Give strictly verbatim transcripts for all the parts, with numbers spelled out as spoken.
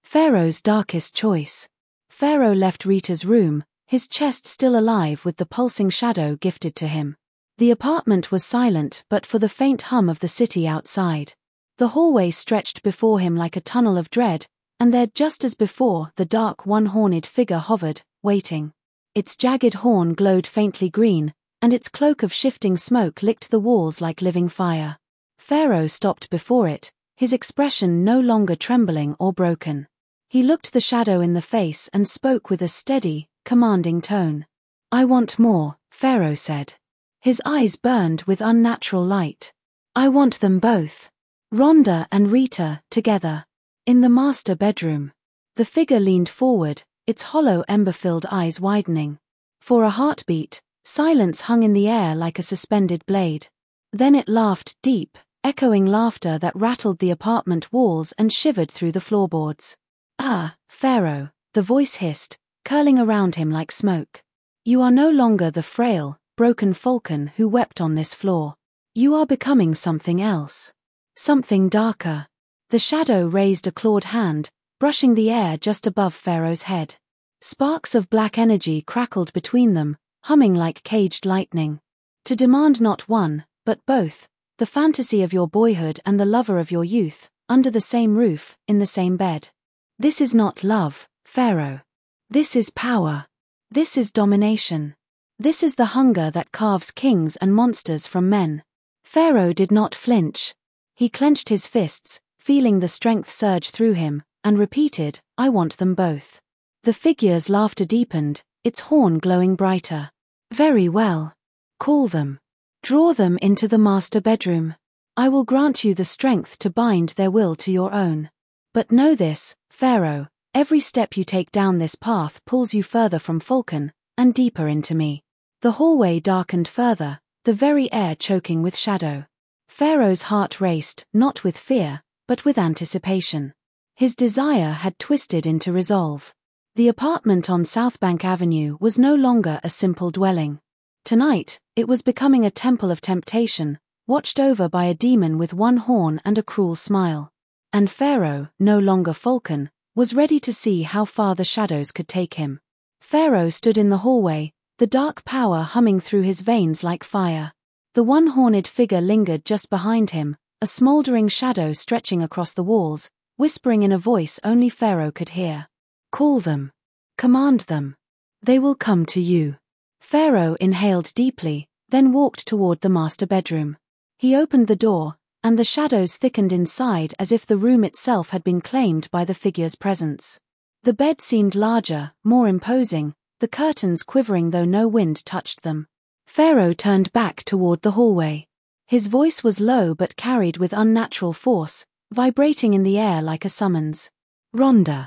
Pharaoh's darkest choice. Pharaoh left Rita's room, his chest still alive with the pulsing shadow gifted to him. The apartment was silent but for the faint hum of the city outside. The hallway stretched before him like a tunnel of dread, and there just as before the dark one-horned figure hovered, waiting. Its jagged horn glowed faintly green, and its cloak of shifting smoke licked the walls like living fire. Pharaoh stopped before it, his expression no longer trembling or broken. He looked the shadow in the face and spoke with a steady, commanding tone. "I want more," Pharaoh said. His eyes burned with unnatural light. "I want them both. Rhonda and Rita, together. In the master bedroom." The figure leaned forward, its hollow ember-filled eyes widening. For a heartbeat, silence hung in the air like a suspended blade. Then it laughed deep, echoing laughter that rattled the apartment walls and shivered through the floorboards. "Ah, Pharaoh," the voice hissed, curling around him like smoke. "You are no longer the frail, broken falcon who wept on this floor. You are becoming something else. Something darker." The shadow raised a clawed hand, brushing the air just above Pharaoh's head. Sparks of black energy crackled between them, humming like caged lightning. "To demand not one, but both, the fantasy of your boyhood and the lover of your youth, under the same roof, in the same bed. This is not love, Pharaoh. This is power. This is domination. This is the hunger that carves kings and monsters from men." Pharaoh did not flinch. He clenched his fists, feeling the strength surge through him, and repeated, "I want them both." The figure's laughter deepened, its horn glowing brighter. "Very well. Call them. Draw them into the master bedroom. I will grant you the strength to bind their will to your own. But know this, Pharaoh, every step you take down this path pulls you further from Falcon, and deeper into me." The hallway darkened further, the very air choking with shadow. Pharaoh's heart raced, not with fear, but with anticipation. His desire had twisted into resolve. The apartment on Southbank Avenue was no longer a simple dwelling. Tonight, it was becoming a temple of temptation, watched over by a demon with one horn and a cruel smile. And Pharaoh, no longer Falcon, was ready to see how far the shadows could take him. Pharaoh stood in the hallway, the dark power humming through his veins like fire. The one-horned figure lingered just behind him, a smoldering shadow stretching across the walls, whispering in a voice only Pharaoh could hear. "Call them. Command them. They will come to you." Pharaoh inhaled deeply, then walked toward the master bedroom. He opened the door, and the shadows thickened inside as if the room itself had been claimed by the figure's presence. The bed seemed larger, more imposing, the curtains quivering though no wind touched them. Pharaoh turned back toward the hallway. His voice was low but carried with unnatural force, vibrating in the air like a summons. "Rhonda.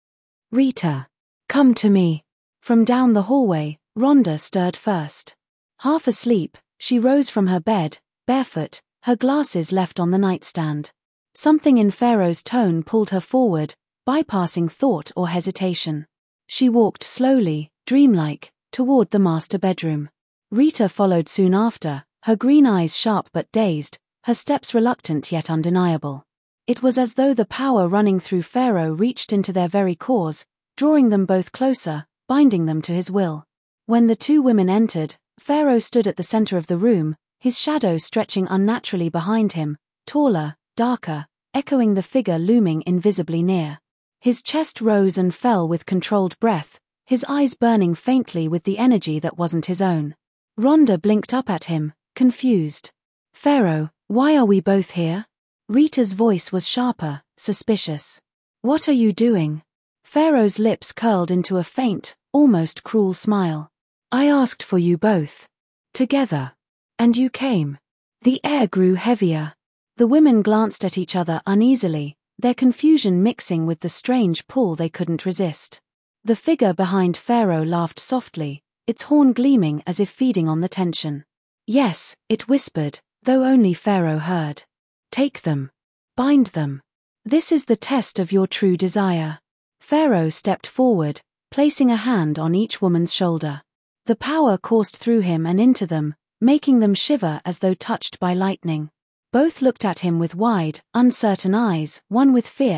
Rita. Come to me." From down the hallway, Rhonda stirred first. Half asleep, she rose from her bed, barefoot, her glasses left on the nightstand. Something in Pharaoh's tone pulled her forward, bypassing thought or hesitation. She walked slowly, dreamlike, toward the master bedroom. Rita followed soon after, her green eyes sharp but dazed, her steps reluctant yet undeniable. It was as though the power running through Pharaoh reached into their very cores, drawing them both closer, binding them to his will. When the two women entered, Pharaoh stood at the center of the room, his shadow stretching unnaturally behind him, taller, darker, echoing the figure looming invisibly near. His chest rose and fell with controlled breath, his eyes burning faintly with the energy that wasn't his own. Rhonda blinked up at him, confused. "Pharaoh, why are we both here?" Rita's voice was sharper, suspicious. "What are you doing?" Pharaoh's lips curled into a faint, almost cruel smile. "I asked for you both. Together. And you came." The air grew heavier. The women glanced at each other uneasily, their confusion mixing with the strange pull they couldn't resist. The figure behind Pharaoh laughed softly, its horn gleaming as if feeding on the tension. "Yes," it whispered, though only Pharaoh heard. "Take them. Bind them. This is the test of your true desire." Pharaoh stepped forward, placing a hand on each woman's shoulder. The power coursed through him and into them, making them shiver as though touched by lightning. Both looked at him with wide, uncertain eyes, one with fear,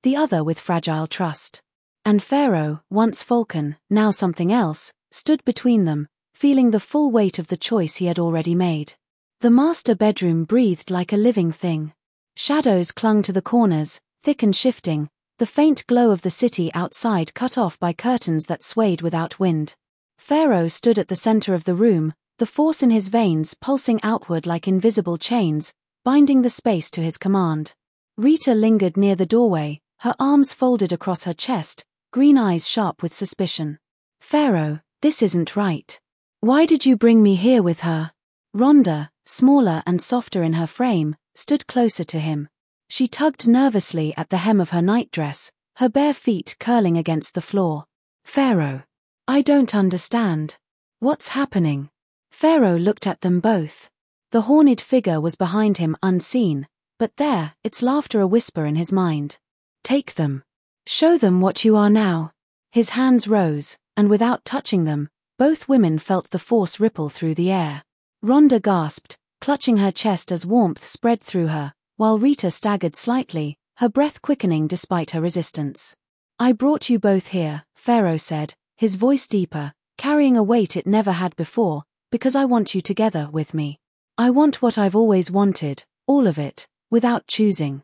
the other with fragile trust. And Pharaoh, once falcon, now something else, stood between them, feeling the full weight of the choice he had already made. The master bedroom breathed like a living thing. Shadows clung to the corners, thick and shifting, the faint glow of the city outside cut off by curtains that swayed without wind. Pharaoh stood at the center of the room, the force in his veins pulsing outward like invisible chains, binding the space to his command. Rita lingered near the doorway, her arms folded across her chest, green eyes sharp with suspicion. Pharaoh, this isn't right. Why did you bring me here with her? Rhonda, smaller and softer in her frame, stood closer to him. She tugged nervously at the hem of her nightdress, her bare feet curling against the floor. Pharaoh, I don't understand. What's happening? Pharaoh looked at them both. The horned figure was behind him unseen, but there, its laughter a whisper in his mind. Take them. Show them what you are now. His hands rose, and without touching them, both women felt the force ripple through the air. Rhonda gasped, clutching her chest as warmth spread through her, while Rita staggered slightly, her breath quickening despite her resistance. I brought you both here, Pharaoh said, his voice deeper, carrying a weight it never had before, because I want you together with me. I want what I've always wanted, all of it, without choosing.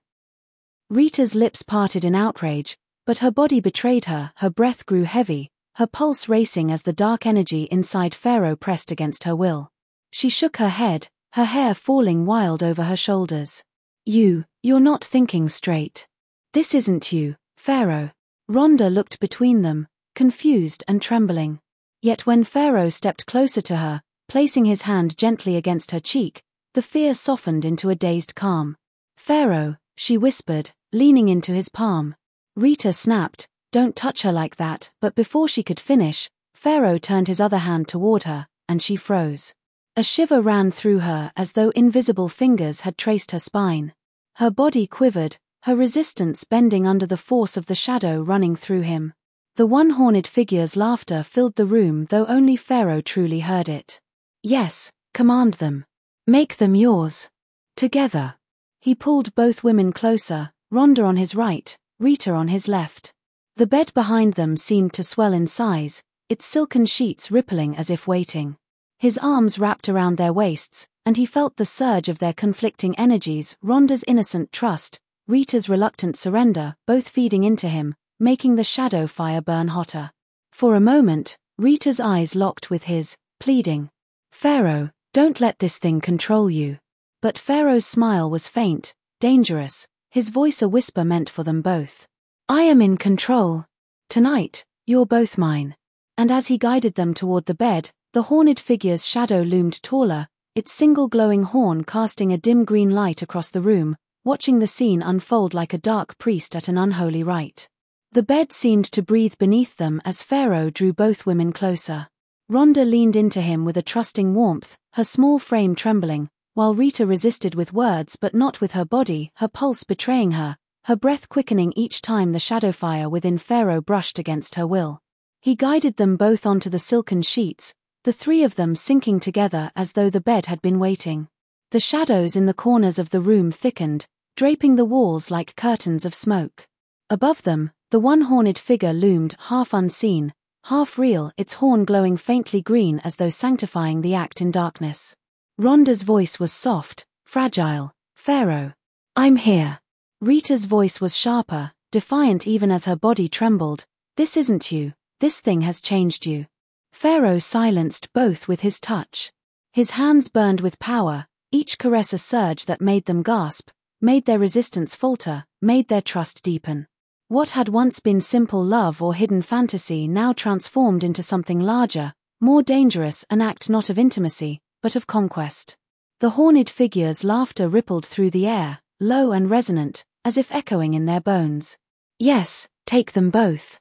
Rita's lips parted in outrage, but her body betrayed her, her breath grew heavy, her pulse racing as the dark energy inside Pharaoh pressed against her will. She shook her head, her hair falling wild over her shoulders. You, you're not thinking straight. This isn't you, Pharaoh. Rhonda looked between them, confused and trembling. Yet when Pharaoh stepped closer to her, placing his hand gently against her cheek, the fear softened into a dazed calm. Pharaoh, she whispered, leaning into his palm. Rita snapped, don't touch her like that, but before she could finish, Pharaoh turned his other hand toward her, and she froze. A shiver ran through her as though invisible fingers had traced her spine. Her body quivered, her resistance bending under the force of the shadow running through him. The one-horned figure's laughter filled the room, though only Pharaoh truly heard it. Yes, command them. Make them yours. Together. He pulled both women closer, Rhonda on his right, Rita on his left. The bed behind them seemed to swell in size, its silken sheets rippling as if waiting. His arms wrapped around their waists, and he felt the surge of their conflicting energies, Rhonda's innocent trust, Rita's reluctant surrender, both feeding into him, making the shadow fire burn hotter. For a moment, Rita's eyes locked with his, pleading. Pharaoh, don't let this thing control you. But Pharaoh's smile was faint, dangerous, his voice a whisper meant for them both. I am in control. Tonight, you're both mine. And as he guided them toward the bed, the horned figure's shadow loomed taller, its single glowing horn casting a dim green light across the room, watching the scene unfold like a dark priest at an unholy rite. The bed seemed to breathe beneath them as Pharaoh drew both women closer. Rhonda leaned into him with a trusting warmth, her small frame trembling, while Rita resisted with words but not with her body, her pulse betraying her, her breath quickening each time the shadow fire within Pharaoh brushed against her will. He guided them both onto the silken sheets, the three of them sinking together as though the bed had been waiting. The shadows in the corners of the room thickened, draping the walls like curtains of smoke. Above them, the one-horned figure loomed, half unseen, half real, its horn glowing faintly green as though sanctifying the act in darkness. Rhonda's voice was soft, fragile. Pharaoh. I'm here. Rita's voice was sharper, defiant even as her body trembled. This isn't you. This thing has changed you. Pharaoh silenced both with his touch. His hands burned with power, each caress a surge that made them gasp, made their resistance falter, made their trust deepen. What had once been simple love or hidden fantasy now transformed into something larger, more dangerous, an act not of intimacy, but of conquest. The horned figure's laughter rippled through the air, low and resonant, as if echoing in their bones. Yes, take them both.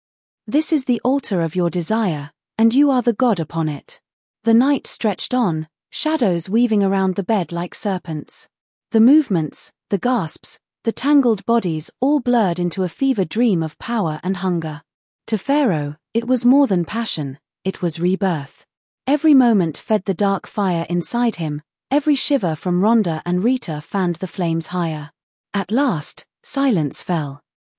This is the altar of your desire, and you are the god upon it. The night stretched on, shadows weaving around the bed like serpents. The movements, the gasps, the tangled bodies all blurred into a fever dream of power and hunger. To Pharaoh, it was more than passion, it was rebirth. Every moment fed the dark fire inside him, every shiver from Rhonda and Rita fanned the flames higher. At last, silence fell.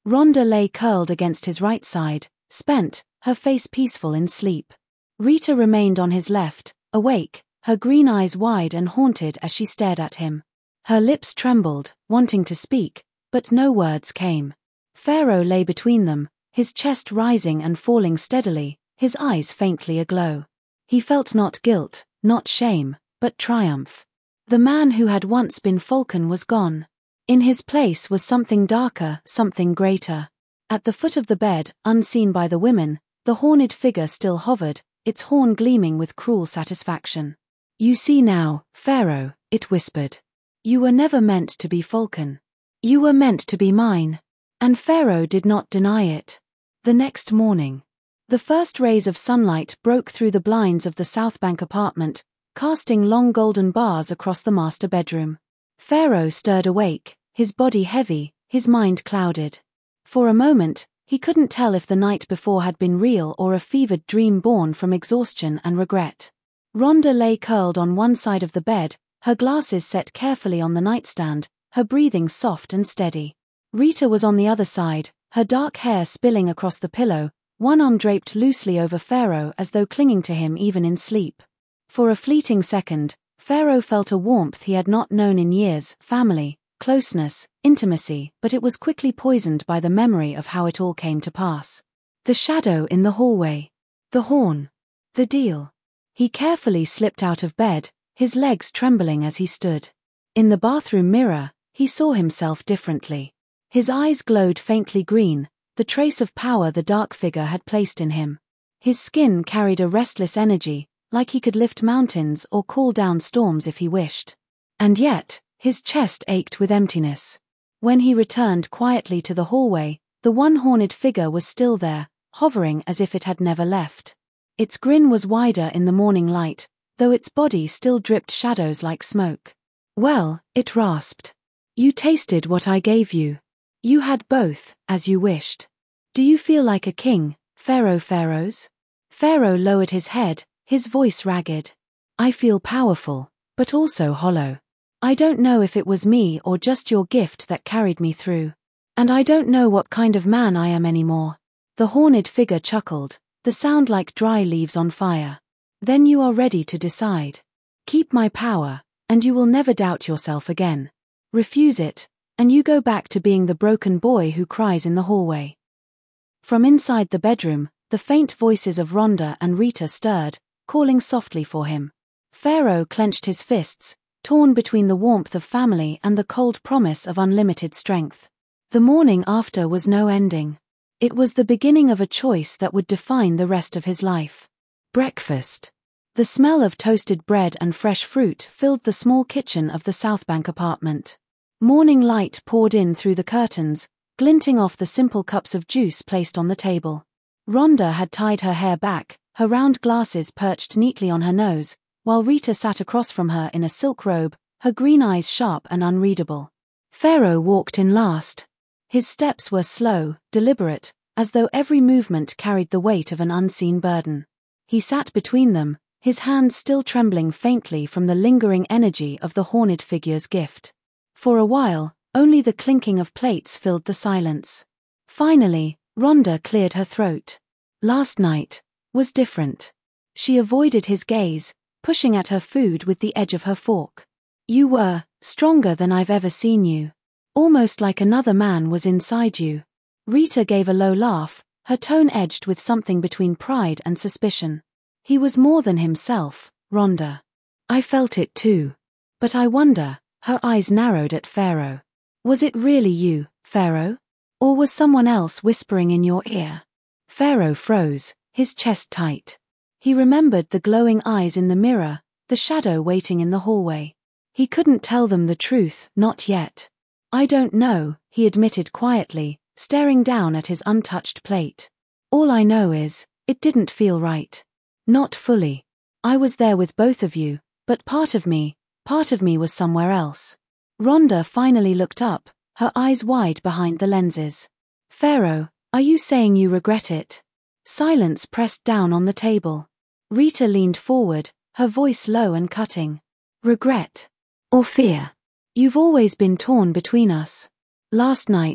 Rhonda lay curled against his right side, spent, her face peaceful in sleep. Rita remained on his left, awake, her green eyes wide and haunted as she stared at him. Her lips trembled, wanting to speak, but no words came. Pharaoh lay between them, his chest rising and falling steadily, his eyes faintly aglow. He felt not guilt, not shame, but triumph. The man who had once been Falcon was gone. In his place was something darker, something greater. At the foot of the bed, unseen by the women, the horned figure still hovered, its horn gleaming with cruel satisfaction. "You see now, Pharaoh," it whispered. "You were never meant to be Falcon. You were meant to be mine." And Pharaoh did not deny it. The next morning, the first rays of sunlight broke through the blinds of the South Bank apartment, casting long golden bars across the master bedroom. Pharaoh stirred awake, his body heavy, his mind clouded. For a moment, he couldn't tell if the night before had been real or a fevered dream born from exhaustion and regret. Rhonda lay curled on one side of the bed, her glasses set carefully on the nightstand, her breathing soft and steady. Rita was on the other side, her dark hair spilling across the pillow, one arm draped loosely over Pharaoh as though clinging to him even in sleep. For a fleeting second, Pharaoh felt a warmth he had not known in years, family, closeness, intimacy, but it was quickly poisoned by the memory of how it all came to pass. The shadow in the hallway. The horn. The deal. He carefully slipped out of bed, his legs trembling as he stood. In the bathroom mirror, he saw himself differently. His eyes glowed faintly green, the trace of power the dark figure had placed in him. His skin carried a restless energy, like he could lift mountains or call down storms if he wished. And yet, his chest ached with emptiness. When he returned quietly to the hallway, the one horned figure was still there, hovering as if it had never left. Its grin was wider in the morning light, though its body still dripped shadows like smoke. "Well," it rasped. "You tasted what I gave you. You had both, as you wished. Do you feel like a king, Pharaoh Pharaohs?" Pharaoh lowered his head, his voice ragged. "I feel powerful, but also hollow. I don't know if it was me or just your gift that carried me through. And I don't know what kind of man I am anymore." The horned figure chuckled, the sound like dry leaves on fire. "Then you are ready to decide. Keep my power, and you will never doubt yourself again. Refuse it, and you go back to being the broken boy who cries in the hallway." From inside the bedroom, the faint voices of Rhonda and Rita stirred, calling softly for him. Pharaoh clenched his fists, torn between the warmth of family and the cold promise of unlimited strength. The morning after was no ending. It was the beginning of a choice that would define the rest of his life. Breakfast. The smell of toasted bread and fresh fruit filled the small kitchen of the South Bank apartment. Morning light poured in through the curtains, glinting off the simple cups of juice placed on the table. Rhonda had tied her hair back, her round glasses perched neatly on her nose, while Rita sat across from her in a silk robe, her green eyes sharp and unreadable. Pharaoh walked in last. His steps were slow, deliberate, as though every movement carried the weight of an unseen burden. He sat between them, his hands still trembling faintly from the lingering energy of the horned figure's gift. For a while, only the clinking of plates filled the silence. Finally, Rhonda cleared her throat. Last night was different. She avoided his gaze, pushing at her food with the edge of her fork. "You were stronger than I've ever seen you. Almost like another man was inside you." Rita gave a low laugh, her tone edged with something between pride and suspicion. "He was more than himself, Rhonda. I felt it too. But I wonder," her eyes narrowed at Pharaoh. "Was it really you, Pharaoh? Or was someone else whispering in your ear?" Pharaoh froze, his chest tight. He remembered the glowing eyes in the mirror, the shadow waiting in the hallway. He couldn't tell them the truth, not yet. "I don't know," he admitted quietly, staring down at his untouched plate. "All I know is, it didn't feel right. Not fully. I was there with both of you, but part of me, part of me was somewhere else." Rhonda finally looked up, her eyes wide behind the lenses. "Pharaoh, are you saying you regret it?" Silence pressed down on the table. Rita leaned forward, her voice low and cutting. "Regret? Or fear? You've always been torn between us. Last night,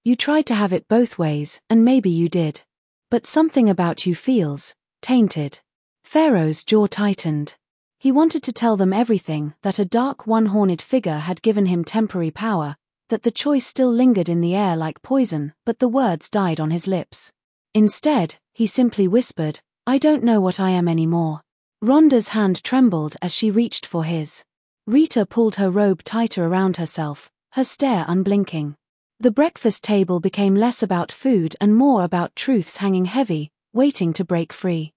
You tried to have it both ways, and maybe you did. But something about you feels tainted. Pharaoh's jaw tightened. He wanted to tell them everything, that a dark one-horned figure had given him temporary power, that the choice still lingered in the air like poison, but the words died on his lips. Instead, he simply whispered, "I don't know what I am anymore." Rhonda's hand trembled as she reached for his. Rita pulled her robe tighter around herself, her stare unblinking. The breakfast table became less about food and more about truths hanging heavy, waiting to break free.